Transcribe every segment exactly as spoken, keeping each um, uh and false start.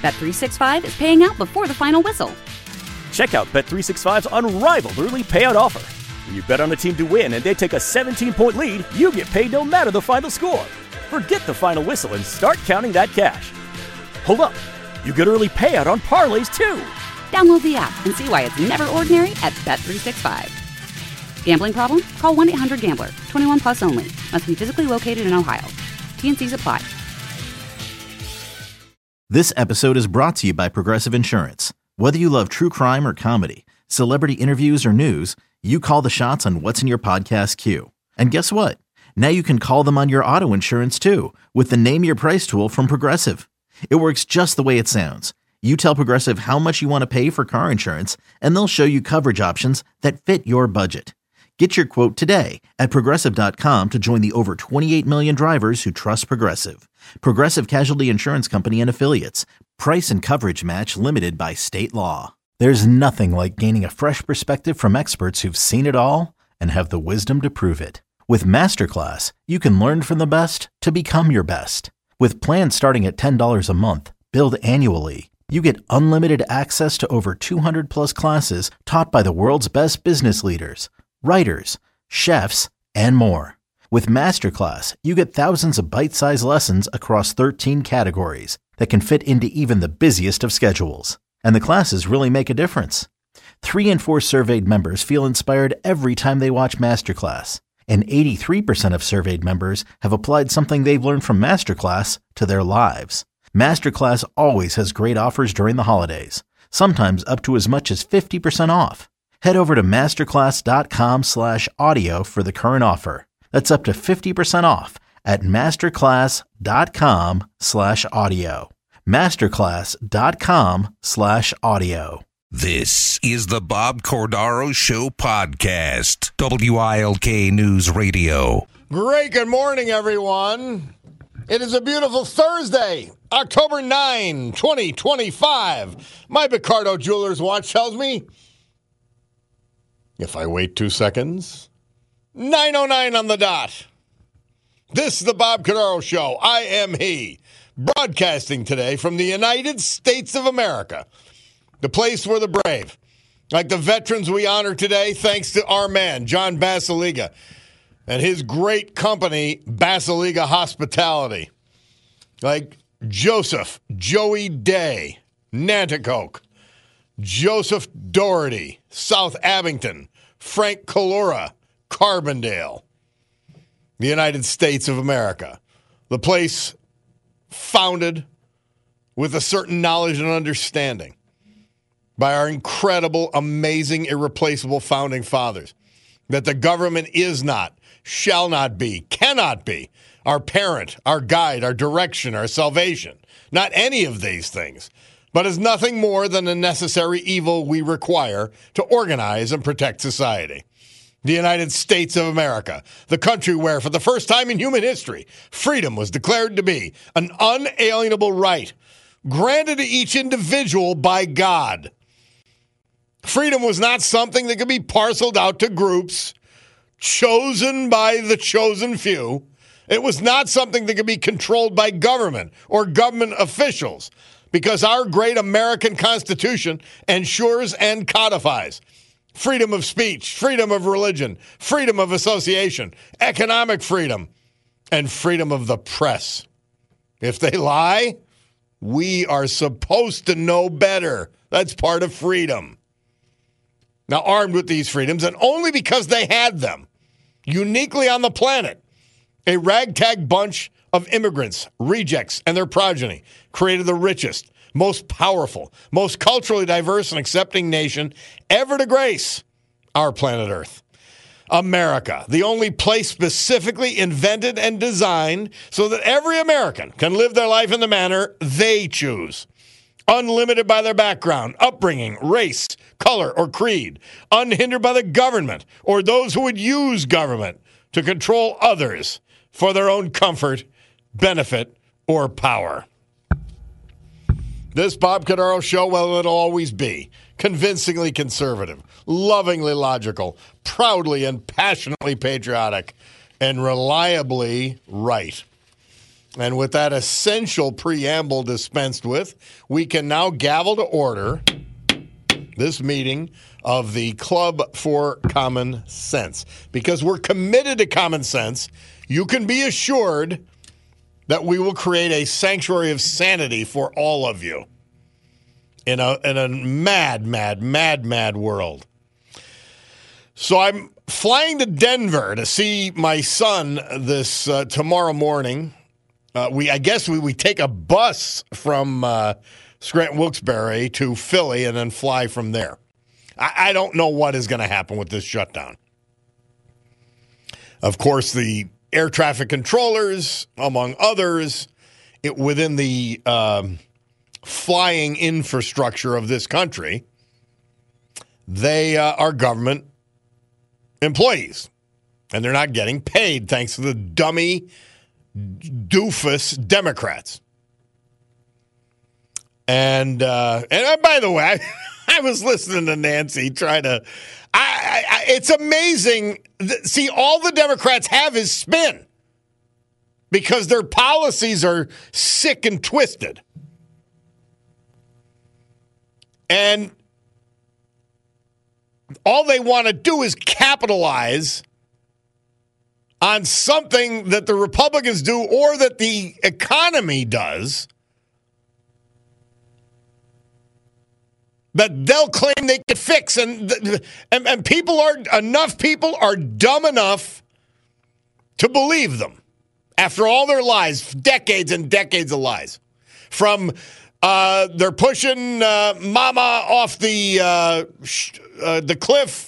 Bet three sixty-five is paying out before the final whistle. Check out Bet three sixty-five's unrivaled early payout offer. When you bet on a team to win and they take a seventeen-point lead, you get paid no matter the final score. Forget the final whistle and start counting that cash. Hold up. You get early payout on parlays, too. Download the app and see why it's never ordinary at Bet three sixty-five. Gambling problem? Call one eight hundred gambler. twenty-one plus only. Must be physically located in Ohio. T N Cs apply. This episode is brought to you by Progressive Insurance. Whether you love true crime or comedy, celebrity interviews or news, you call the shots on what's in your podcast queue. And guess what? Now you can call them on your auto insurance too with the Name Your Price tool from Progressive. It works just the way it sounds. You tell Progressive how much you want to pay for car insurance, and they'll show you coverage options that fit your budget. Get your quote today at Progressive dot com to join the over twenty-eight million drivers who trust Progressive. Progressive Casualty Insurance Company and Affiliates. Price and coverage match limited by state law. There's nothing like gaining a fresh perspective from experts who've seen it all and have the wisdom to prove it. With Masterclass, you can learn from the best to become your best. With plans starting at ten dollars a month, billed annually, you get unlimited access to over two hundred plus classes taught by the world's best business leaders, writers, chefs, and more. With Masterclass, you get thousands of bite-sized lessons across thirteen categories that can fit into even the busiest of schedules. And the classes really make a difference. Three in four surveyed members feel inspired every time they watch Masterclass. And eighty-three percent of surveyed members have applied something they've learned from Masterclass to their lives. Masterclass always has great offers during the holidays, sometimes up to as much as fifty percent off. Head over to masterclass.com slash audio for the current offer. That's up to fifty percent off at masterclass.com slash audio. Masterclass.com slash audio. This is the Bob Cordaro Show podcast, W I L K News Radio. Great, good morning, everyone. It is a beautiful Thursday, October ninth, twenty twenty-five. My Picardo Jewelers watch tells me if I wait two seconds, nine oh nine on the dot. This is the Bob Cordaro Show. I am he, broadcasting today from the United States of America, the place where the brave, like the veterans we honor today, thanks to our man, John Basiliga, and his great company, Basiliga Hospitality, like Joseph Joey Day, Nanticoke, Joseph Doherty, South Abington, Frank Calora, Carbondale, the United States of America, the place founded with a certain knowledge and understanding by our incredible, amazing, irreplaceable founding fathers, that the government is not, shall not be, cannot be our parent, our guide, our direction, our salvation. Not any of these things, but is nothing more than a necessary evil we require to organize and protect society. The United States of America, the country where, for the first time in human history, freedom was declared to be an unalienable right granted to each individual by God. Freedom was not something that could be parceled out to groups chosen by the chosen few. It was not something that could be controlled by government or government officials, because our great American Constitution ensures and codifies freedom of speech, freedom of religion, freedom of association, economic freedom, and freedom of the press. If they lie, we are supposed to know better. That's part of freedom. Now, armed with these freedoms, and only because they had them, uniquely on the planet, a ragtag bunch of immigrants, rejects, and their progeny created the richest, most powerful, most culturally diverse and accepting nation ever to grace our planet Earth. America, the only place specifically invented and designed so that every American can live their life in the manner they choose, unlimited by their background, upbringing, race, color, or creed, unhindered by the government or those who would use government to control others for their own comfort, benefit, or power. This Bob Cordaro Show, well, it'll always be convincingly conservative, lovingly logical, proudly and passionately patriotic, and reliably right. And with that essential preamble dispensed with, we can now gavel to order this meeting of the Club for Common Sense. Because we're committed to common sense, you can be assured that we will create a sanctuary of sanity for all of you in a, in a mad, mad, mad, mad world. So I'm flying to Denver to see my son this uh, tomorrow morning. Uh, we, I guess we, we take a bus from uh, Scranton Wilkes-Barre to Philly and then fly from there. I, I don't know what is going to happen with this shutdown. Of course, the air traffic controllers, among others, it, within the um, flying infrastructure of this country, they uh, are government employees, and they're not getting paid thanks to the dummy doofus Democrats. And uh, and by the way, I, I was listening to Nancy try to. I, I, it's amazing. See, all the Democrats have is spin because their policies are sick and twisted, and all they want to do is capitalize on something that the Republicans do or that the economy does that they'll claim they can fix. And, and, and people are, enough people are dumb enough to believe them after all their lies, decades and decades of lies. From uh, they're pushing uh, Mama off the uh, sh- uh, the cliff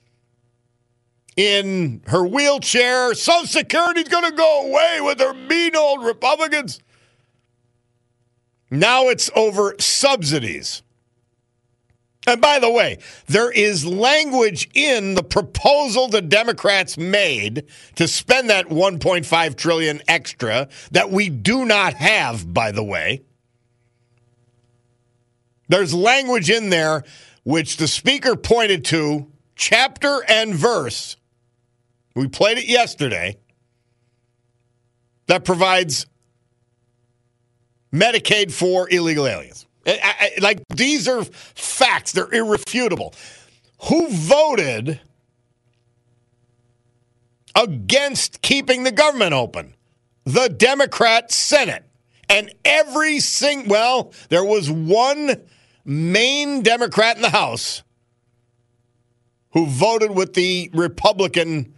in her wheelchair. Social Security's going to go away with their mean old Republicans. Now it's over subsidies. And by the way, there is language in the proposal the Democrats made to spend that one point five trillion dollars extra that we do not have, by the way. There's language in there which the speaker pointed to, chapter and verse. We played it yesterday. That provides Medicaid for illegal aliens. I, I, like, these are facts. They're irrefutable. Who voted against keeping the government open? The Democrat Senate. And every single, well, there was one main Democrat in the House who voted with the Republican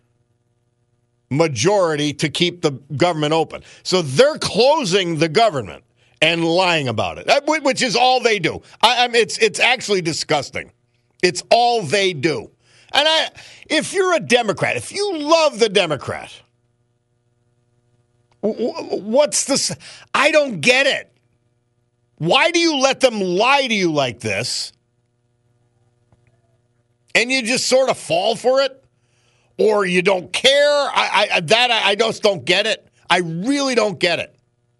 majority to keep the government open. So they're closing the government and lying about it, which is all they do. I, I mean, it's it's actually disgusting. It's all they do. And I, if you're a Democrat, if you love the Democrat, what's this? I don't get it. Why do you let them lie to you like this? And you just sort of fall for it? Or you don't care? I, I that I, I just don't get it. I really don't get it.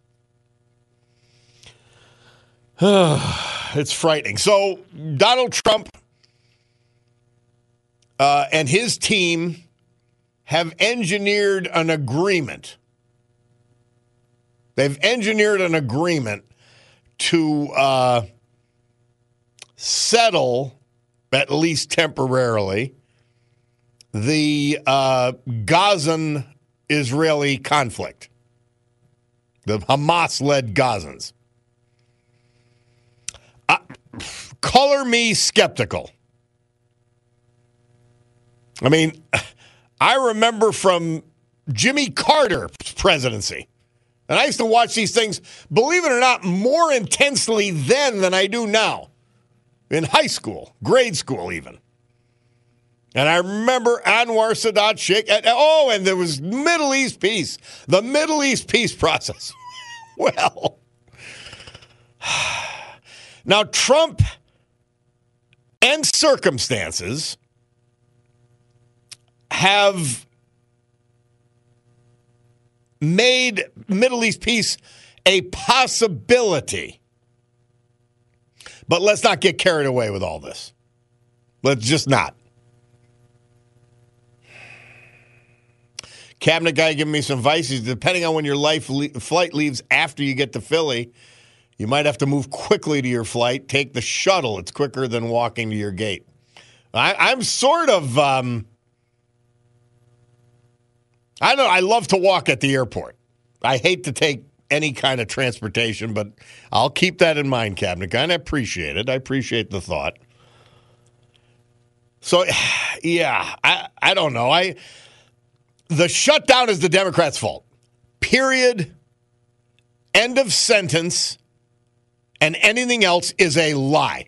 It's frightening. So Donald Trump uh, and his team have engineered an agreement. They've engineered an agreement to uh, settle, at least temporarily, the uh, Gazan-Israeli conflict, the Hamas-led Gazans. Uh, color me skeptical. I mean, I remember from Jimmy Carter's presidency, and I used to watch these things, believe it or not, more intensely then than I do now, in high school, grade school even. And I remember Anwar Sadat Sheikh. And, oh, and there was Middle East peace, the Middle East peace process. Well, now Trump and circumstances have made Middle East peace a possibility. But let's not get carried away with all this. Let's just not. Cabinet guy giving me some advice. He's depending on when your life le- flight leaves after you get to Philly, you might have to move quickly to your flight. Take the shuttle. It's quicker than walking to your gate. I, I'm sort of, um, I don't know, I love to walk at the airport. I hate to take any kind of transportation, but I'll keep that in mind, Cabinet guy, and I appreciate it. I appreciate the thought. So, yeah, I, I don't know. I the shutdown is the Democrats' fault. Period. End of sentence. And anything else is a lie.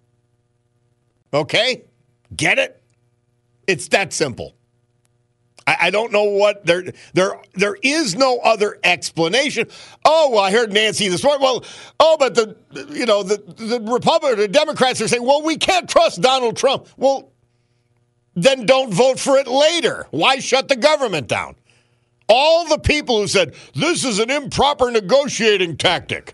Okay? Get it? It's that simple. I, I don't know what there there there is no other explanation. Oh, well, I heard Nancy this morning. Well, oh, but the you know the the Republicans, the Democrats are saying, well, we can't trust Donald Trump. Well, then don't vote for it later. Why shut the government down? All the people who said this is an improper negotiating tactic,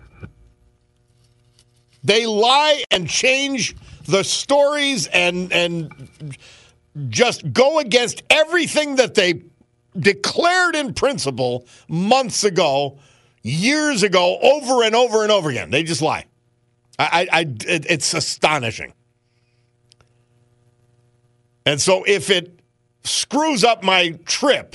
they lie and change the stories and and just go against everything that they declared in principle months ago, years ago, over and over and over again. They just lie. I, I, it, it's astonishing. And so if it screws up my trip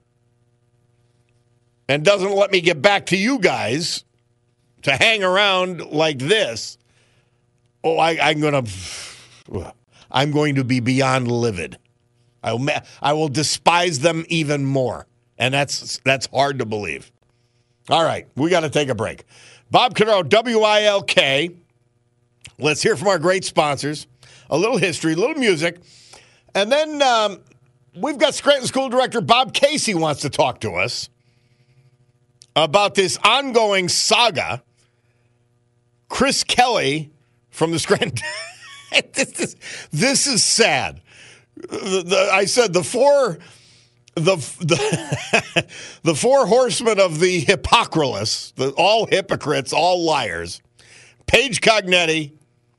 and doesn't let me get back to you guys to hang around like this, oh, I, I'm going to, I'm going to be beyond livid. I will, I will despise them even more, and that's that's hard to believe. All right, we got to take a break. Bob Cordaro, W I L K. Let's hear from our great sponsors. A little history, a little music, and then um, we've got Scranton School Director Bob Casey wants to talk to us about this ongoing saga. Chris Kelly from the Scranton. this, is, this is sad. The, the, I said the four, the the, the four horsemen of the hypocrisy, the, all hypocrites, all liars. Paige Cognetti,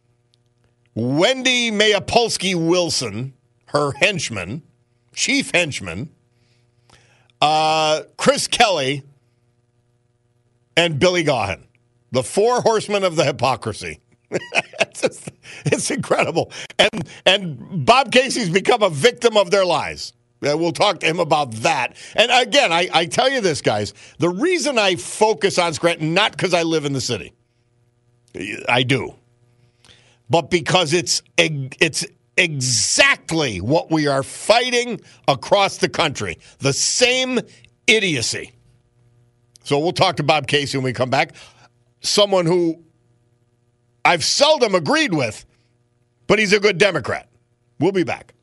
Wendy Mayapolsky Wilson, her henchman, chief henchman, uh, Chris Kelly, and Billy Gaughan. The four horsemen of the hypocrisy. it's, just, it's incredible. And and Bob Casey's become a victim of their lies. Uh, we'll talk to him about that. And again, I, I tell you this, guys, the reason I focus on Scranton, not because I live in the city. I do. But because it's it's exactly what we are fighting across the country. The same idiocy. So we'll talk to Bob Casey when we come back. Someone who I've seldom agreed with, but he's a good Democrat. We'll be back.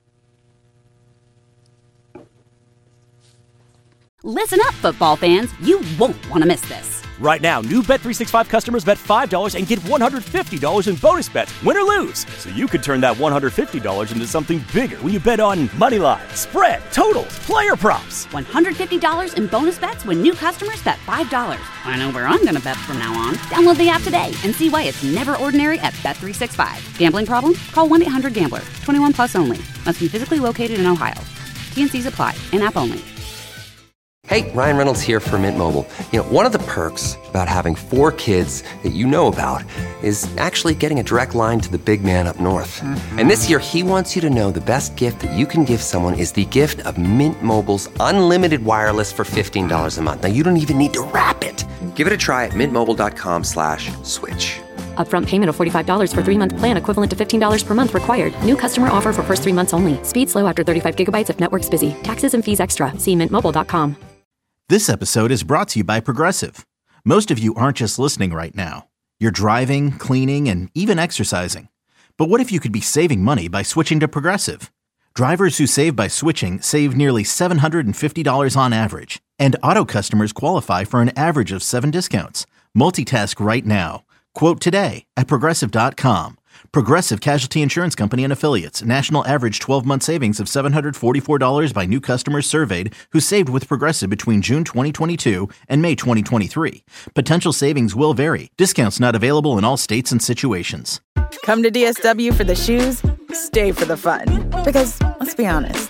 Listen up, football fans. You won't want to miss this. Right now, new Bet three sixty-five customers bet five dollars and get one hundred fifty dollars in bonus bets, win or lose. So you could turn that one hundred fifty dollars into something bigger when you bet on money line, spread, totals, player props. one hundred fifty dollars in bonus bets when new customers bet five dollars. I know where I'm going to bet from now on. Download the app today and see why it's never ordinary at Bet three sixty-five. Gambling problem? Call one eight hundred gambler. twenty-one plus only. Must be physically located in Ohio. T N Cs apply. In-app only. Hey, Ryan Reynolds here for Mint Mobile. You know, one of the perks about having four kids that you know about is actually getting a direct line to the big man up north. Mm-hmm. And this year, he wants you to know the best gift that you can give someone is the gift of Mint Mobile's unlimited wireless for fifteen dollars a month. Now, you don't even need to wrap it. Give it a try at mintmobile.com slash switch. Upfront payment of forty-five dollars for three-month plan equivalent to fifteen dollars per month required. New customer offer for first three months only. Speed slow after thirty-five gigabytes if network's busy. Taxes and fees extra. See mint mobile dot com. This episode is brought to you by Progressive. Most of you aren't just listening right now. You're driving, cleaning, and even exercising. But what if you could be saving money by switching to Progressive? Drivers who save by switching save nearly seven hundred fifty dollars on average. And auto customers qualify for an average of seven discounts. Multitask right now. Quote today at Progressive dot com. Progressive Casualty Insurance Company and Affiliates. National average twelve-month savings of seven hundred forty-four dollars by new customers surveyed who saved with Progressive between June twenty twenty-two and May twenty twenty-three. Potential savings will vary. Discounts not available in all states and situations. Come to D S W for the shoes, stay for the fun. Because, let's be honest, if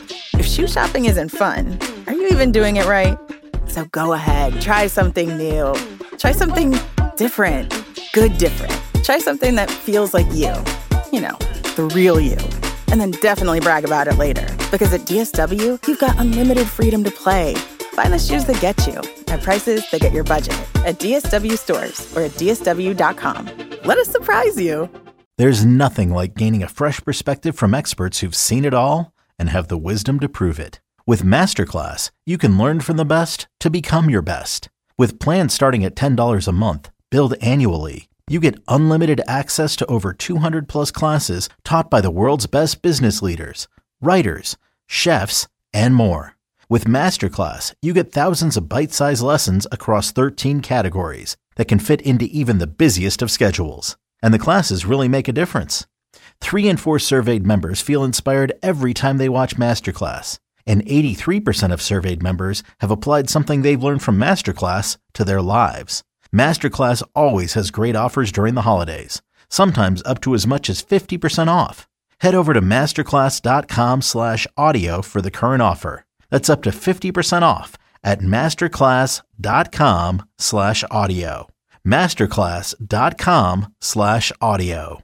shoe shopping isn't fun, are you even doing it right? So go ahead, try something new. Try something different. Good different. Try something that feels like you. You know, the real you. And then definitely brag about it later. Because at D S W, you've got unlimited freedom to play. Find the shoes that get you at prices that get your budget at D S W stores or at D S W dot com. Let us surprise you. There's nothing like gaining a fresh perspective from experts who've seen it all and have the wisdom to prove it. With Masterclass, you can learn from the best to become your best. With plans starting at ten dollars a month, billed annually, you get unlimited access to over two hundred plus classes taught by the world's best business leaders, writers, chefs, and more. With Masterclass, you get thousands of bite-sized lessons across thirteen categories that can fit into even the busiest of schedules. And the classes really make a difference. Three in four surveyed members feel inspired every time they watch Masterclass. And eighty-three percent of surveyed members have applied something they've learned from Masterclass to their lives. Masterclass always has great offers during the holidays, sometimes up to as much as fifty percent off. Head over to masterclass.com slash audio for the current offer. That's up to fifty percent off at masterclass.com slash audio. masterclass.com slash audio.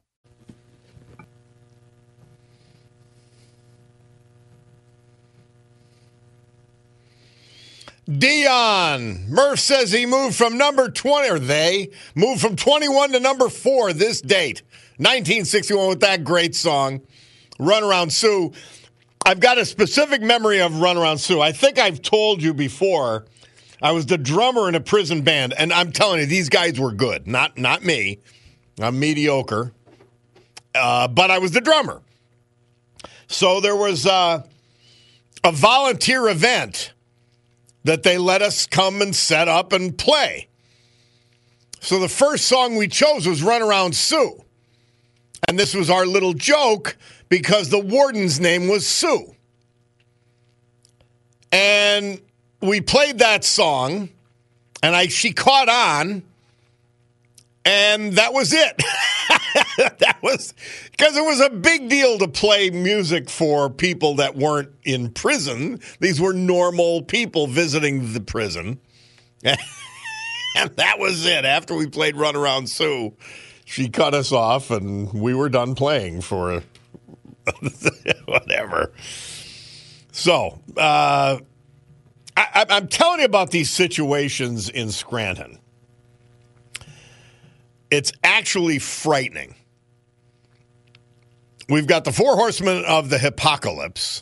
Dion Murph says he moved from number twenty, or they moved from twenty-one to number four this date, nineteen sixty-one, with that great song, Run Around Sue. I've got a specific memory of Run Around Sue. I think I've told you before, I was the drummer in a prison band, and I'm telling you, these guys were good. Not not me. I'm mediocre. Uh, but I was the drummer. So there was uh, a volunteer event that they let us come and set up and play. So the first song we chose was Run Around Sue. And this was our little joke because the warden's name was Sue. And we played that song, and I she caught on, and that was it. That was because it was a big deal to play music for people that weren't in prison. These were normal people visiting the prison. And that was it. After we played Run Around Sue, she cut us off, and we were done playing for whatever. So, uh, I, I'm telling you about these situations in Scranton. It's actually frightening. We've got the four horsemen of the Hippocalypse,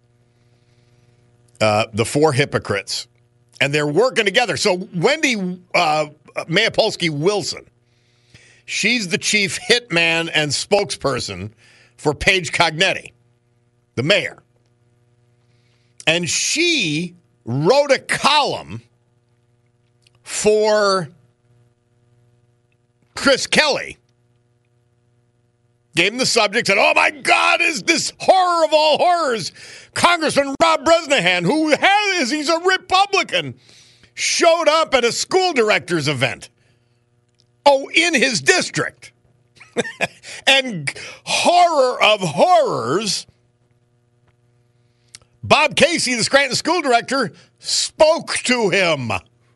uh, the four hypocrites, and they're working together. So Wendy uh, Mayapolsky Wilson, she's the chief hitman and spokesperson for Paige Cognetti, the mayor. And she wrote a column for Chris Kelly. Gave him the subject, said, oh my God, is this horror of all horrors? Congressman Rob Bresnahan, who has, he's a Republican, showed up at a school director's event. Oh, in his district. And horror of horrors, Bob Casey, the Scranton school director, spoke to him.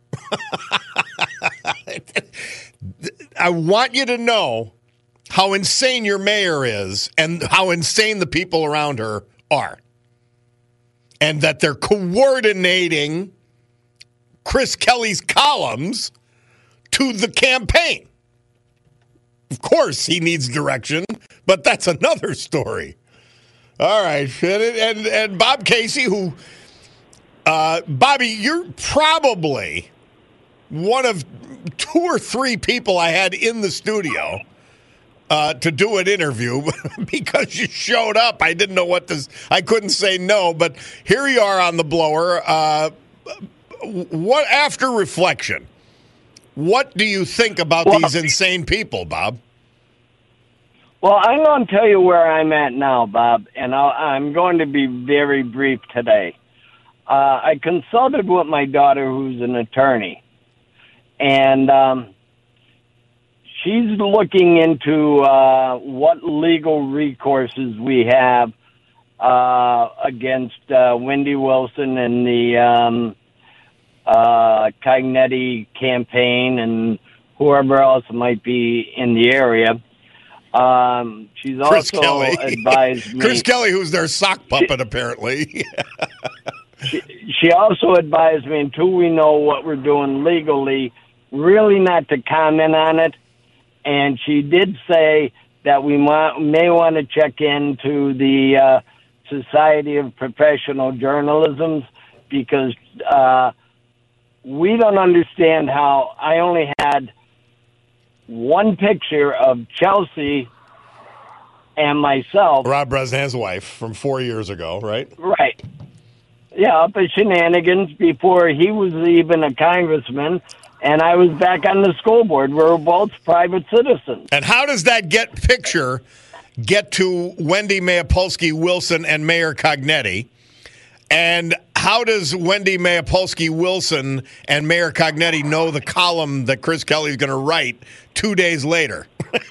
I want you to know how insane your mayor is and how insane the people around her are. And that they're coordinating Chris Kelly's columns to the campaign. Of course, he needs direction, but that's another story. All right. And, and, and Bob Casey, who, uh, Bobby, you're probably one of two or three people I had in the studio uh, to do an interview because you showed up. I didn't know what to, I couldn't say no, but here you are on the blower. Uh, what, after reflection, what do you think about well, these insane people, Bob? Well, I'm going to tell you where I'm at now, Bob, and I'll, I'm going to be very brief today. Uh, I consulted with my daughter, who's an attorney, and um, she's looking into uh, what legal recourses we have uh, against uh, Wendy Wilson and the um, uh, Cognetti campaign and whoever else might be in the area. Um, she's Chris also Kelly. advised me. Chris Kelly, who's their sock puppet, she, apparently. she, she also advised me, until we know what we're doing legally, really not to comment on it. And she did say that we might, may want to check into the uh, Society of Professional Journalism, because uh, we don't understand how I only had one picture of Chelsea and myself. Rob Bresnahan's wife from four years ago, right? Right. Yeah, up at Shenanigans before he was even a congressman, and I was back on the school board. We were both private citizens. And how does that get picture get to Wendy Mayapolsky Wilson and Mayor Cognetti? And how does Wendy Mayapolsky Wilson and Mayor Cognetti know the column that Chris Kelly's going to write two days later?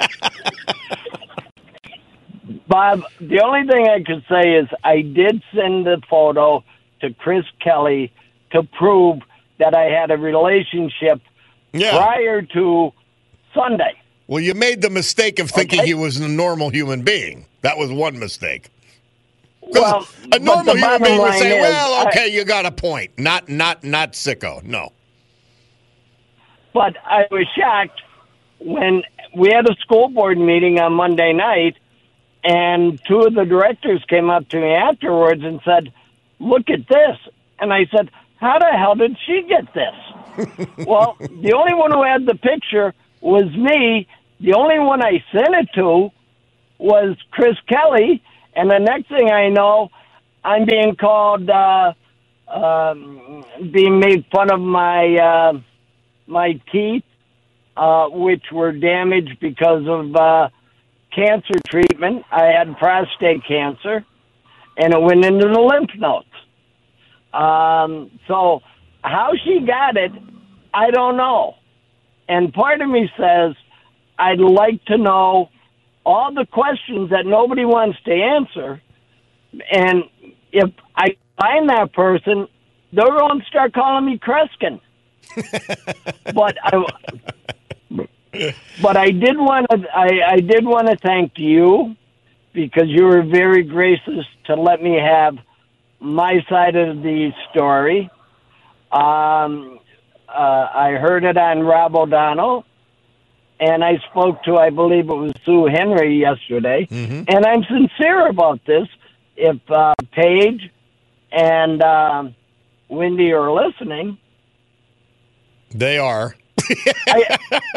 Bob, the only thing I could say is I did send the photo to Chris Kelly to prove that I had a relationship yeah. prior to Sunday. Well, you made the mistake of thinking okay. he was a normal human being. That was one mistake. Well, a normal human being would say, is, well, okay, I, you got a point. Not not, not sicko, no. But I was shocked when we had a school board meeting on Monday night, and two of the directors came up to me afterwards and said, look at this. And I said, how the hell did she get this? Well, the only one who had the picture was me. The only one I sent it to was Chris Kelly. And the next thing I know, I'm being called, uh, um, being made fun of my uh, my teeth, uh, which were damaged because of uh, cancer treatment. I had prostate cancer, and it went into the lymph nodes. Um, so how she got it, I don't know. And part of me says, I'd like to know all the questions that nobody wants to answer. And if I find that person, they're going to start calling me Kreskin. but I, but I did want to, I, I did want to thank you, because you were very gracious to let me have my side of the story. Um, uh, I heard it on Rob O'Donnell, and I spoke to, I believe it was Sue Henry yesterday, mm-hmm. and I'm sincere about this. If uh, Paige and uh, Wendy are listening, they are. I,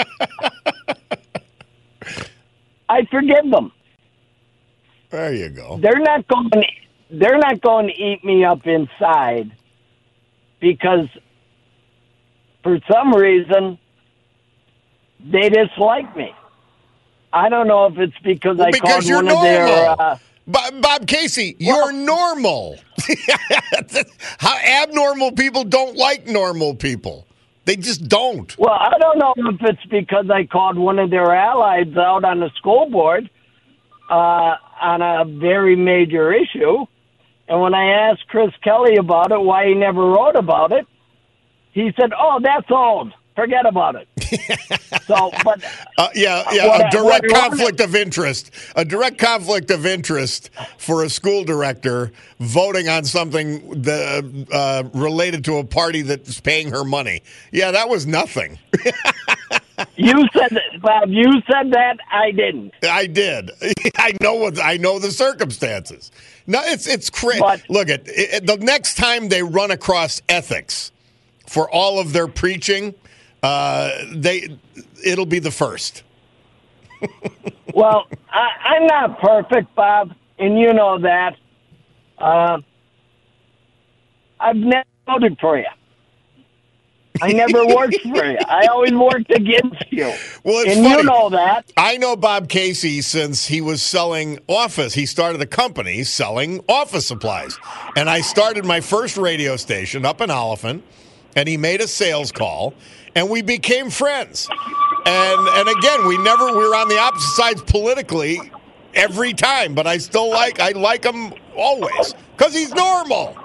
I forgive them. There you go. They're not going. They're not going to eat me up inside, because for some reason they dislike me. I don't know if it's because well, I because called you're one normal. of their. Uh, Bob, Bob Casey, you're well, normal. How abnormal people don't like normal people. They just don't. Well, I don't know if it's because I called one of their allies out on the school board uh, on a very major issue. And when I asked Chris Kelly about it, why he never wrote about it, he said, oh, that's old. Forget about it. so, but uh, yeah, yeah, what, a direct what, conflict of interest, a direct conflict of interest for a school director voting on something that, uh, related to a party that's paying her money. Yeah, that was nothing. You said that, Bob. You said that. I didn't. I did. I know what I know the circumstances. No, it's it's crazy. Look at it, the next time they run across ethics for all of their preaching. Uh, they, it'll be the first. Well, I, I'm not perfect, Bob, and you know that. Uh, I've never voted for you. I never worked for you. I always worked against you. Well, it's and funny. You know that. I know Bob Casey since he was selling office. He started a company selling office supplies. And I started my first radio station up in Oliphant, and he made a sales call. And we became friends. And and again, we never we were on the opposite sides politically every time, but I still like I like him always because he's normal.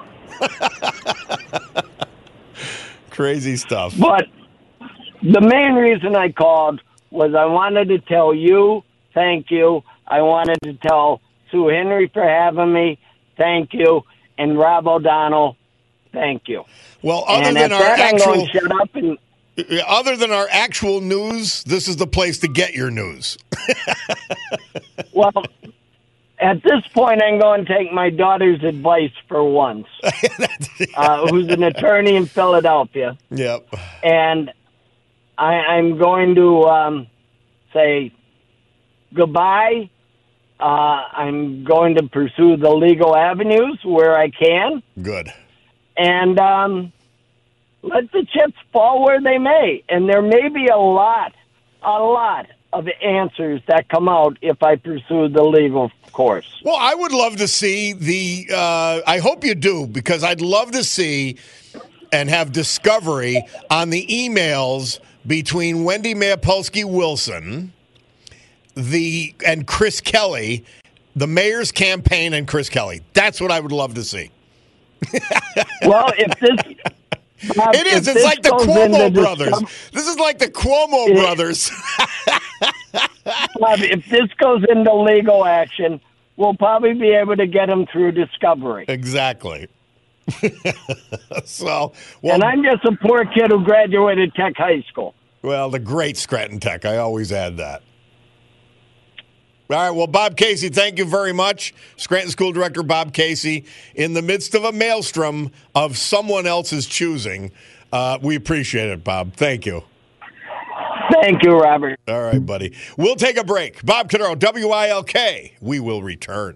Crazy stuff. But the main reason I called was I wanted to tell you thank you. I wanted to tell Sue Henry for having me, thank you, and Rob O'Donnell, thank you. Well, other and than our that, actual, I'm going to shut up and. Other than our actual news, this is the place to get your news. Well, at this point, I'm going to take my daughter's advice for once, uh, who's an attorney in Philadelphia. Yep. And I, I'm going to um, say goodbye. Uh, I'm going to pursue the legal avenues where I can. Good. And um, let the chips fall where they may. And there may be a lot, a lot of answers that come out if I pursue the legal course. Well, I would love to see the, uh, I hope you do, because I'd love to see and have discovery on the emails between Wendy Mayapolsky Wilson the and Chris Kelly, the mayor's campaign and Chris Kelly. That's what I would love to see. Well, if this... Bob, it is. It's like the Cuomo brothers. Discover- this is like the Cuomo it, brothers. Bob, if this goes into legal action, we'll probably be able to get them through discovery. Exactly. so, well, and I'm just a poor kid who graduated Tech High School. Well, the great Scranton Tech. I always add that. All right, well, Bob Casey, thank you very much. Scranton School Director Bob Casey, in the midst of a maelstrom of someone else's choosing. Uh, we appreciate it, Bob. Thank you. Thank you, Robert. All right, buddy. We'll take a break. Bob Cordaro, W I L K. We will return.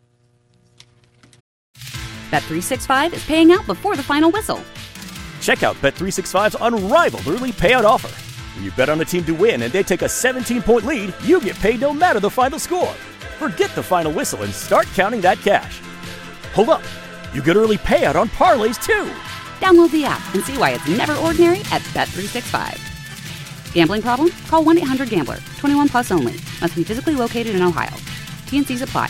Bet three sixty-five is paying out before the final whistle. Check out Bet three sixty-five's unrivaled early payout offer. When you bet on a team to win and they take a seventeen-point lead, you get paid no matter the final score. Forget the final whistle and start counting that cash. Hold up. You get early payout on parlays, too. Download the app and see why it's never ordinary at Bet three sixty-five. Gambling problem? Call one eight hundred gambler. twenty-one plus only. Must be physically located in Ohio. T N Cs apply.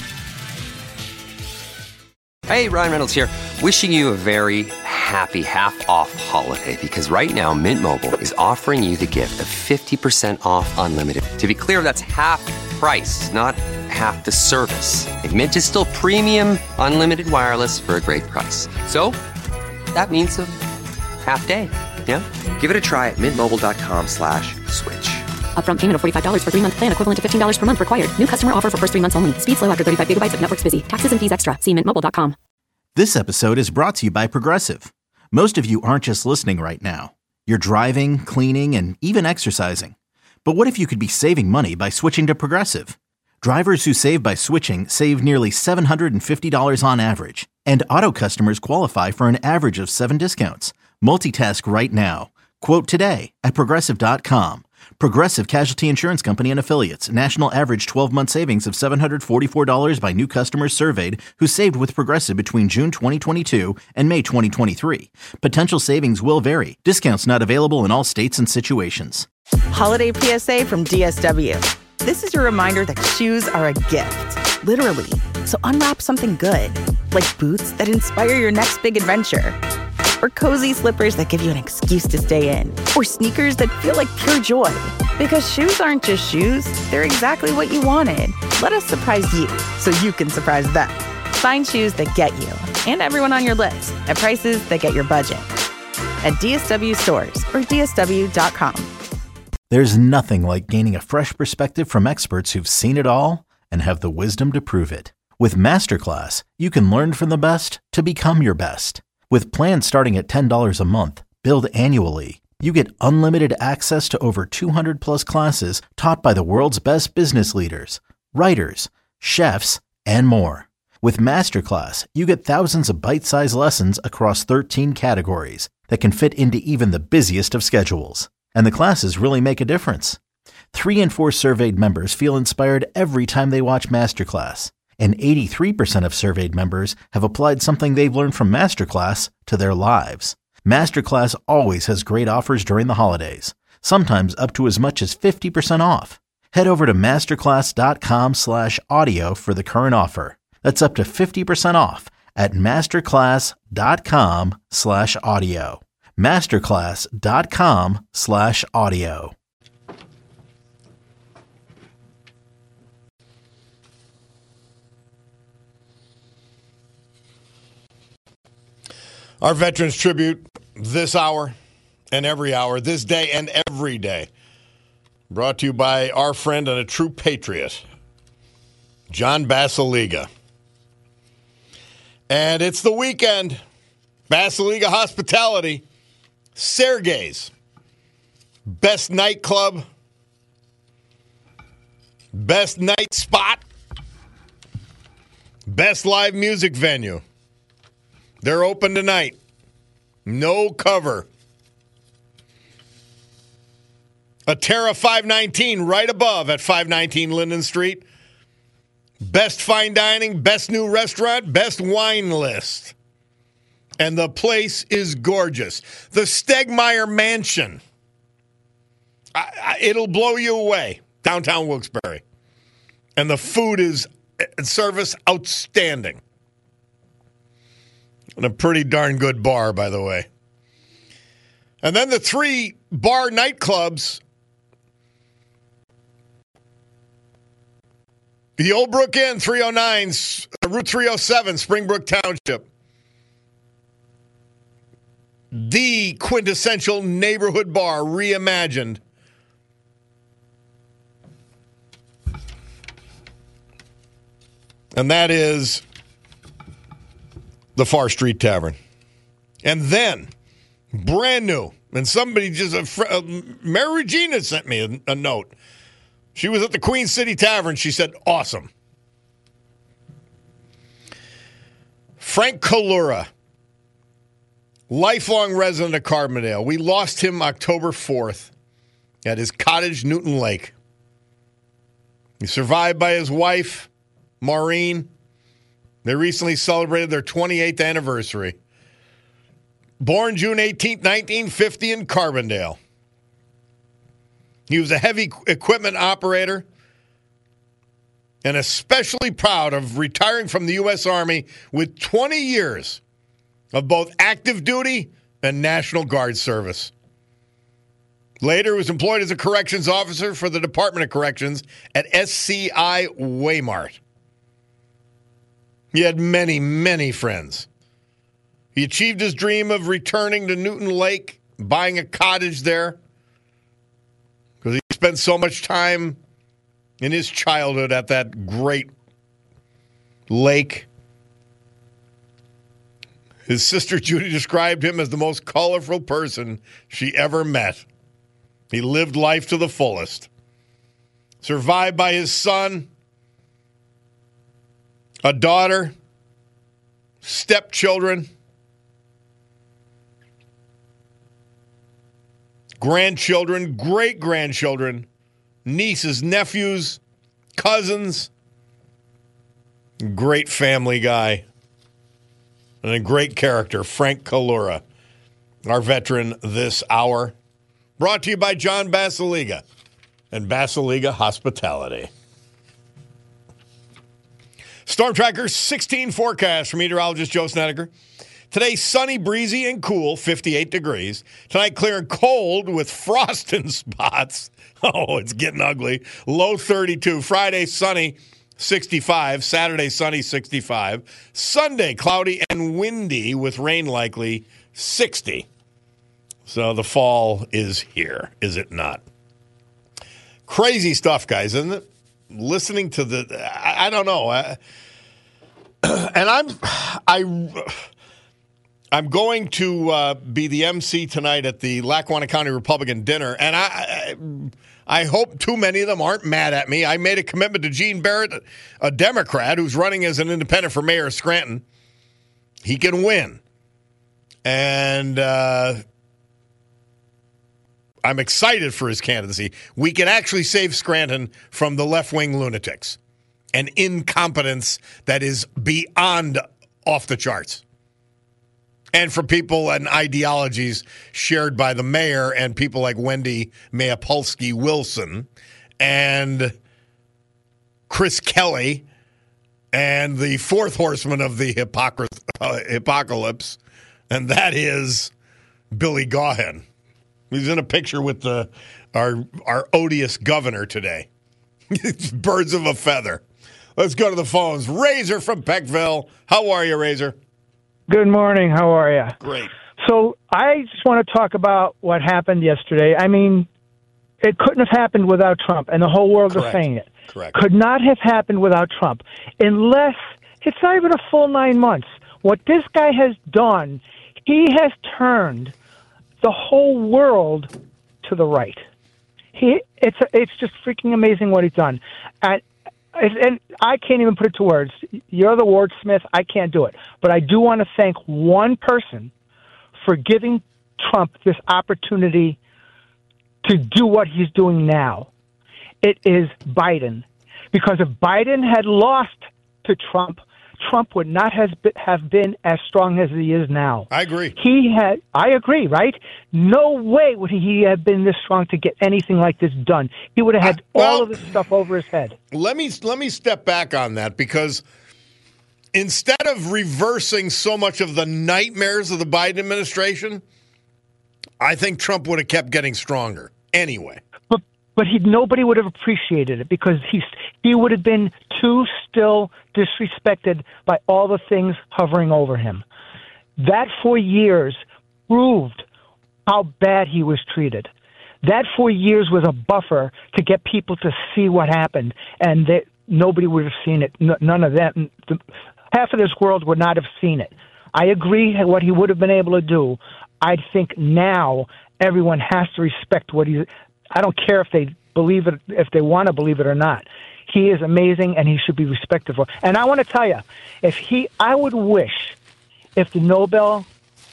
Hey, Ryan Reynolds here. Wishing you a very happy half-off holiday, because right now Mint Mobile is offering you the gift of fifty percent off unlimited. To be clear, that's half price, not half the service. Like, Mint is still premium unlimited wireless for a great price. So that means a half day. Yeah? Give it a try at mintmobile.com slash switch. Upfront payment of forty-five dollars for three-month plan equivalent to fifteen dollars per month required. New customer offer for first three months only. Speed slow after thirty-five gigabytes if network's busy. Taxes and fees extra. See mint mobile dot com. This episode is brought to you by Progressive. Most of you aren't just listening right now. You're driving, cleaning, and even exercising. But what if you could be saving money by switching to Progressive? Drivers who save by switching save nearly seven hundred fifty dollars on average. And auto customers qualify for an average of seven discounts. Multitask right now. Quote today at Progressive dot com. Progressive Casualty Insurance Company and Affiliates. National average twelve-month savings of seven hundred forty-four dollars by new customers surveyed who saved with Progressive between June twenty twenty-two and May twenty twenty-three. Potential savings will vary. Discounts not available in all states and situations. Holiday P S A from D S W. This is your reminder that shoes are a gift, literally. So unwrap something good, like boots that inspire your next big adventure. Or cozy slippers that give you an excuse to stay in. Or sneakers that feel like pure joy. Because shoes aren't just shoes, they're exactly what you wanted. Let us surprise you, so you can surprise them. Find shoes that get you, and everyone on your list, at prices that get your budget. At D S W stores, or D S W dot com. There's nothing like gaining a fresh perspective from experts who've seen it all and have the wisdom to prove it. With Masterclass, you can learn from the best to become your best. With plans starting at ten dollars a month, billed annually, you get unlimited access to over two hundred plus classes taught by the world's best business leaders, writers, chefs, and more. With Masterclass, you get thousands of bite-sized lessons across thirteen categories that can fit into even the busiest of schedules. And the classes really make a difference. Three in four surveyed members feel inspired every time they watch Masterclass. And eighty-three percent of surveyed members have applied something they've learned from Masterclass to their lives. Masterclass always has great offers during the holidays, sometimes up to as much as fifty percent off. Head over to masterclass.com slash audio for the current offer. That's up to fifty percent off at masterclass.com slash audio. masterclass.com slash audio. Our Veterans Tribute this hour and every hour, this day and every day. Brought to you by our friend and a true patriot, John Basiliga. And it's the weekend. Basiliga Hospitality, Sergey's, best nightclub, best night spot, best live music venue. They're open tonight. No cover. Atera five nineteen right above at five nineteen Linden Street. Best fine dining, best new restaurant, best wine list. And the place is gorgeous. The Stegmeyer Mansion. I, I, it'll blow you away. Downtown Wilkes-Barre. And the food is service outstanding. And a pretty darn good bar, by the way. And then the three bar nightclubs. The Old Brook Inn, three oh nine, Route three oh seven, Springbrook Township. The quintessential neighborhood bar reimagined. And that is the Far Street Tavern. And then, brand new, and somebody just, uh, Mary Regina sent me a, a note. She was at the Queen City Tavern. She said, awesome. Frank Kalura, lifelong resident of Carbondale. We lost him October fourth at his cottage, Newton Lake. He's survived by his wife, Maureen. They recently celebrated their twenty-eighth anniversary. Born June eighteenth, nineteen fifty in Carbondale. He was a heavy equipment operator and especially proud of retiring from the U S Army with twenty years of both active duty and National Guard service. Later, he was employed as a corrections officer for the Department of Corrections at S C I Waymart. He had many, many friends. He achieved his dream of returning to Newton Lake, buying a cottage there, because he spent so much time in his childhood at that great lake. His sister Judy described him as the most colorful person she ever met. He lived life to the fullest. Survived by his son, a daughter, stepchildren, grandchildren, great-grandchildren, nieces, nephews, cousins. Great family guy. And a great character, Frank Kalura, our veteran this hour. Brought to you by John Basiliga and Basiliga Hospitality. Storm Tracker sixteen forecast from meteorologist Joe Snedeker. Today, sunny, breezy, and cool, fifty-eight degrees. Tonight, clear and cold with frost in spots. Oh, it's getting ugly. Low thirty-two. Friday, sunny, sixty-five. Saturday, sunny, sixty-five. Sunday, cloudy and windy with rain likely, sixty. So the fall is here, is it not? Crazy stuff, guys, isn't it? Listening to the, I, I don't know. I, and I'm, I, I'm going to uh, be the M C tonight at the Lackawanna County Republican dinner, and I, I, I hope too many of them aren't mad at me. I made a commitment to Gene Barrett, a Democrat who's running as an independent for mayor of Scranton. He can win, and uh, I'm excited for his candidacy. We can actually save Scranton from the left-wing lunatics and incompetence that is beyond off the charts. And for people and ideologies shared by the mayor and people like Wendy Mayapolsky Wilson and Chris Kelly and the fourth horseman of the hypocr- uh, apocalypse, and that is Billy Gaughan. He's in a picture with the our our odious governor today. Birds of a feather. Let's go to the phones. Razor from Peckville. How are you, Razor? Good morning. How are you? Great. So I just want to talk about what happened yesterday. I mean, it couldn't have happened without Trump, and the whole world Correct. is saying it. Correct. Could not have happened without Trump, unless it's not even a full nine months. What this guy has done, he has turned the whole world to the right. He, it's it's just freaking amazing what he's done, and and I can't even put it to words. You're the wordsmith. I can't do it, but I do want to thank one person for giving Trump this opportunity to do what he's doing now. It is Biden, because if Biden had lost to Trump, Trump would not have been, have been as strong as he is now. I agree. He had, I agree, right? No way would he have been this strong to get anything like this done. He would have had I, well, all of this stuff over his head. Let me let me step back on that, because instead of reversing so much of the nightmares of the Biden administration, I think Trump would have kept getting stronger anyway. But but he nobody would have appreciated it, because he's he would have been too still disrespected by all the things hovering over him. That four years proved how bad he was treated. That four years was a buffer to get people to see what happened, and that nobody would have seen it. N- none of that. The, half of this world would not have seen it. I agree what he would have been able to do. I think now everyone has to respect what he. I don't care if they believe it, if they want to believe it or not. He is amazing, and he should be respected for. And I want to tell you, if he, I would wish, if the Nobel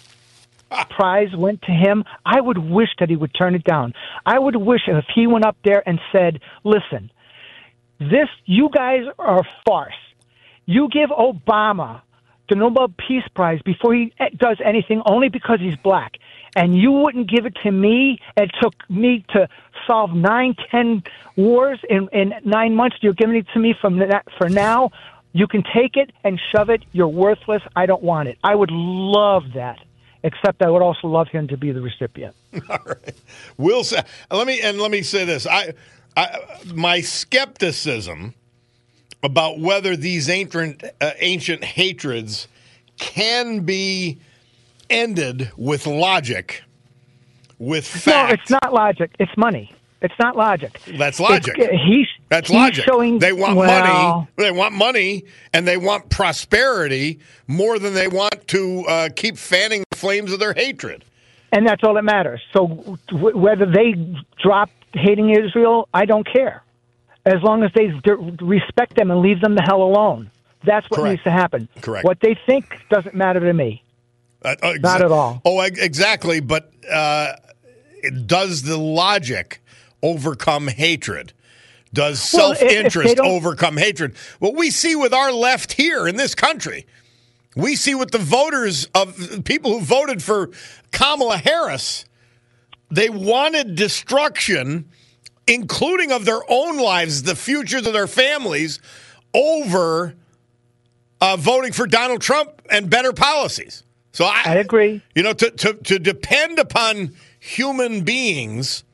Prize went to him, I would wish that he would turn it down. I would wish if he went up there and said, "Listen, this, you guys are a farce. You give Obama the Nobel Peace Prize before he does anything, only because he's black. And you wouldn't give it to me. It took me to solve nine, ten wars in, in nine months. You're giving it to me from that, for now. You can take it and shove it. You're worthless. I don't want it." I would love that, except I would also love him to be the recipient. All right. We'll say, let me, and let me say this. I, I my skepticism about whether these ancient, uh, ancient hatreds can be ended with logic, with fact. No, it's not logic. It's money. It's not logic. That's logic. It's, he's, That's he's logic. Showing, they want well, money. They want money, and they want prosperity more than they want to uh, keep fanning the flames of their hatred. And that's all that matters. So w- whether they drop hating Israel, I don't care. As long as they d- respect them and leave them the hell alone. That's what Correct. needs to happen. Correct. What they think doesn't matter to me. Uh, uh, exa- Not at all. Oh, exactly. But uh, does the logic overcome hatred? Does Well, if- if they self-interest don't- overcome hatred? What we see with our left here in this country, we see with the voters of people who voted for Kamala Harris, they wanted destruction, including of their own lives, the futures of their families, over uh, voting for Donald Trump and better policies. So I, I agree. You know, to, to, to depend upon human beings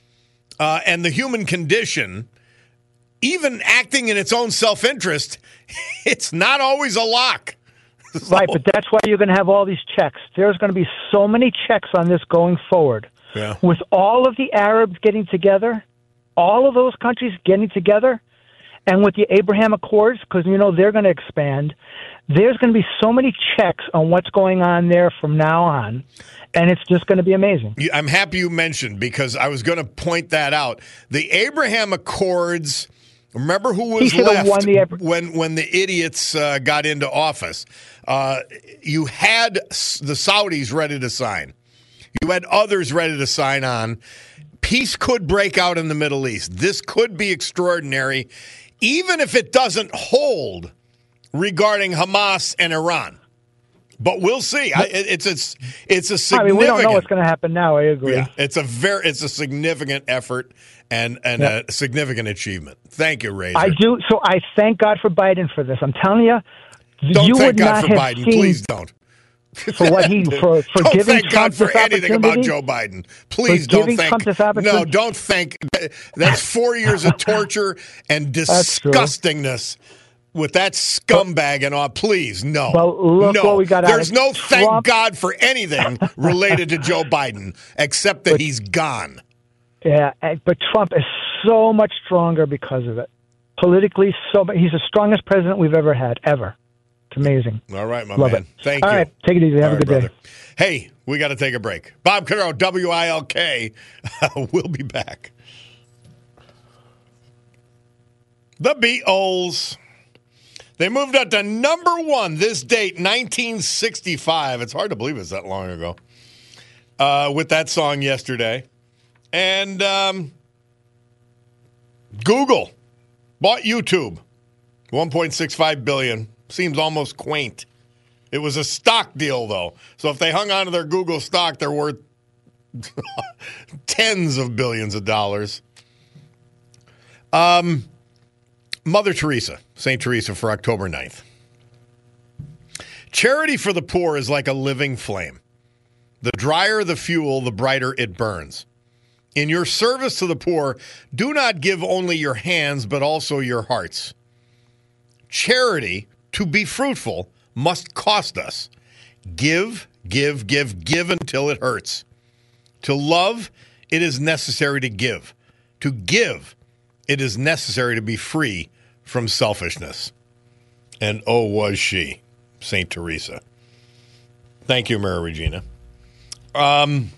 uh, and the human condition, even acting in its own self-interest, it's not always a lock. So, Right, but that's why you're going to have all these checks. There's going to be so many checks on this going forward. Yeah. With all of the Arabs getting together, all of those countries getting together, and with the Abraham Accords, because, you know, they're going to expand, there's going to be so many checks on what's going on there from now on, and it's just going to be amazing. I'm happy you mentioned, because I was going to point that out. The Abraham Accords, remember who was He left won the Abra- when, when the idiots uh, got into office? Uh, you had the Saudis ready to sign. You had others ready to sign on. Peace could break out in the Middle East. This could be extraordinary, even if it doesn't hold regarding Hamas and Iran. But we'll see. I, it's it's it's a significant. I mean, we don't know what's going to happen now. I agree. Yeah, it's a very it's a significant effort, and, and Yep. a significant achievement. Thank you, Razor. I do. So I thank God for Biden for this. I'm telling you, Don't you thank would God not for have Biden. seen Please don't. for what he for, for don't giving thank Trump God for this anything about opportunity. Joe Biden. Please For don't giving thank. Trump this No, opportunity. don't thank. That's four years of torture and That's true. disgustingness with that scumbag and all. Please, no. Well, look no. what we got out There's of no thank Trump. God for anything related to Joe Biden except that he's gone. Yeah, and- but Trump is so much stronger because of it. Politically, so mu- he's the strongest president we've ever had, ever. It's amazing. All right, my Love man. it. Thank All you. right, take it easy. Have All a right, good day. brother. Hey, we got to take a break. Bob Cannaro, W I L K. We'll be back. The Beatles. They moved up to number one this date, nineteen sixty-five. It's hard to believe it's that long ago. Uh, with that song yesterday. And um, Google bought YouTube. one point six five billion dollars. Seems almost quaint. It was a stock deal, though. So if they hung on to their Google stock, they're worth tens of billions of dollars. Um, Mother Teresa, Saint Teresa for October ninth. Charity for the poor is like a living flame. The drier the fuel, the brighter it burns. In your service to the poor, do not give only your hands, but also your hearts. Charity, to be fruitful, must cost us. Give, give, give, give until it hurts. To love, it is necessary to give. To give, it is necessary to be free from selfishness. And oh, was she, Saint Teresa. Thank you, Mary Regina. Um,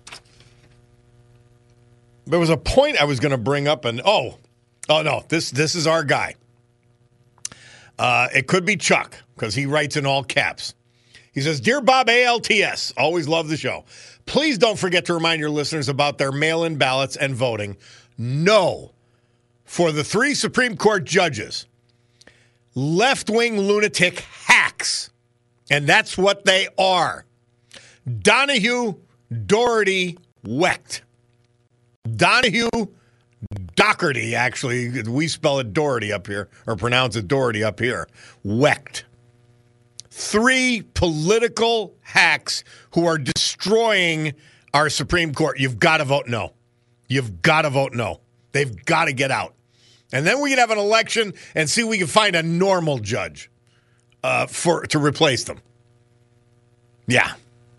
there was a point I was going to bring up, and oh, oh no, this this is our guy. Uh, it could be Chuck, because he writes in all caps. He says, Dear Bob A L T S, always love the show. Please don't forget to remind your listeners about their mail-in ballots and voting. No. For the three Supreme Court judges, left-wing lunatic hacks. And that's what they are. Donahue, Doherty, Wecht. Donahue, Doherty, actually. We spell it Doherty up here, or pronounce it Doherty up here. Wecht. Three political hacks who are destroying our Supreme Court. You've got to vote no. You've got to vote no. They've got to get out. And then we can have an election and see if we can find a normal judge uh, for to replace them. Yeah.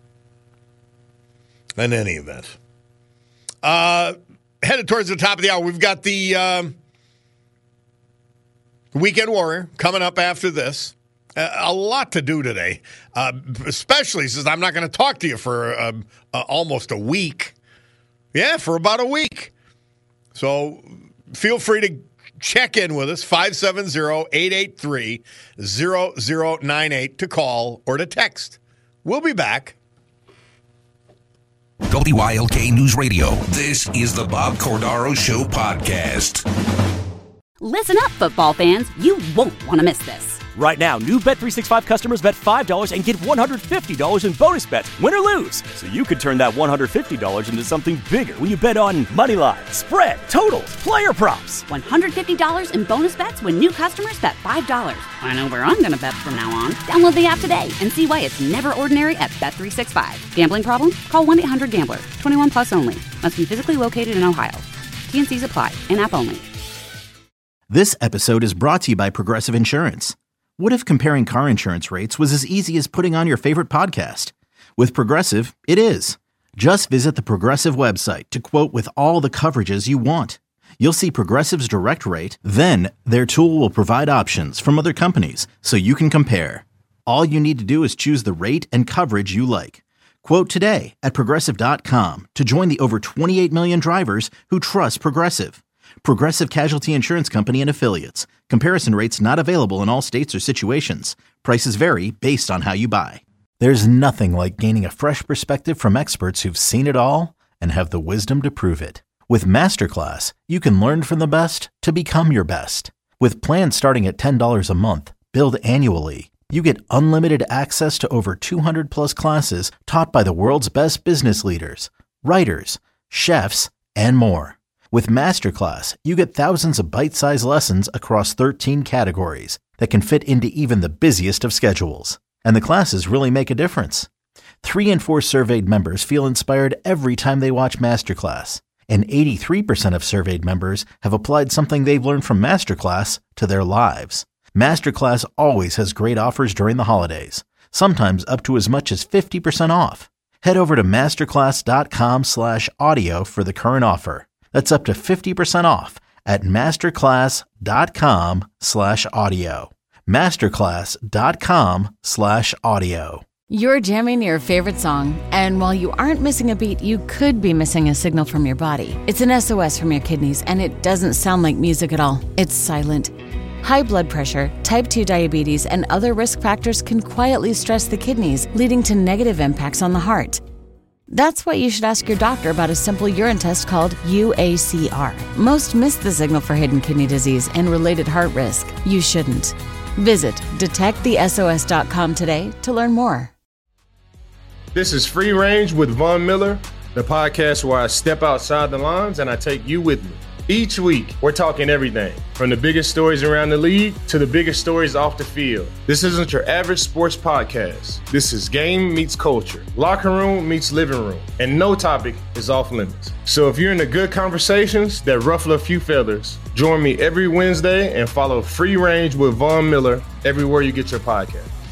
In any event. Uh, headed towards the top of the hour, we've got the um, Weekend Warrior coming up after this. Uh, a lot to do today, uh, especially since I'm not going to talk to you for uh, uh, almost a week. Yeah, for about a week. So feel free to check in with us, five seven zero, eight eight three, zero zero nine eight to call or to text. We'll be back. W I L K News Radio. This is the Bob Cordaro Show podcast. Listen up, football fans. You won't want to miss this. Right now, new Bet three sixty-five customers bet five dollars and get one hundred fifty dollars in bonus bets, win or lose. So you could turn that one hundred fifty dollars into something bigger when you bet on money line, spread, totals, player props. one hundred fifty dollars in bonus bets when new customers bet five dollars. I know where I'm going to bet from now on. Download the app today and see why it's never ordinary at Bet three sixty-five. Gambling problem? Call one eight hundred gambler. twenty-one plus only. Must be physically located in Ohio. T and C's apply. In-app only. This episode is brought to you by Progressive Insurance. What if comparing car insurance rates was as easy as putting on your favorite podcast? With Progressive, it is. Just visit the Progressive website to quote with all the coverages you want. You'll see Progressive's direct rate, then their tool will provide options from other companies so you can compare. All you need to do is choose the rate and coverage you like. Quote today at Progressive dot com to join the over twenty-eight million drivers who trust Progressive. Progressive Casualty Insurance Company and Affiliates. Comparison rates not available in all states or situations. Prices vary based on how you buy. There's nothing like gaining a fresh perspective from experts who've seen it all and have the wisdom to prove it. With Masterclass, you can learn from the best to become your best. With plans starting at ten dollars a month, billed annually, you get unlimited access to over two hundred plus classes taught by the world's best business leaders, writers, chefs, and more. With Masterclass, you get thousands of bite-sized lessons across thirteen categories that can fit into even the busiest of schedules. And the classes really make a difference. Three in four surveyed members feel inspired every time they watch Masterclass. And eighty-three percent of surveyed members have applied something they've learned from Masterclass to their lives. Masterclass always has great offers during the holidays, sometimes up to as much as fifty percent off. Head over to masterclass.com slash audio for the current offer. That's up to fifty percent off at masterclass.com slash audio. Masterclass.com slash audio. You're jamming your favorite song, and while you aren't missing a beat, you could be missing a signal from your body. It's an S O S from your kidneys, and it doesn't sound like music at all. It's silent. High blood pressure, type two diabetes, and other risk factors can quietly stress the kidneys, leading to negative impacts on the heart. That's why you should ask your doctor about a simple urine test called U A C R. Most miss the signal for hidden kidney disease and related heart risk. You shouldn't. Visit detect the S O S dot com today to learn more. This is Free Range with Von Miller, the podcast where I step outside the lines and I take you with me. Each week, we're talking everything, from the biggest stories around the league to the biggest stories off the field. This isn't your average sports podcast. This is game meets culture, locker room meets living room, and no topic is off limits. So if you're into good conversations that ruffle a few feathers, join me every Wednesday and follow Free Range with Von Miller everywhere you get your podcast.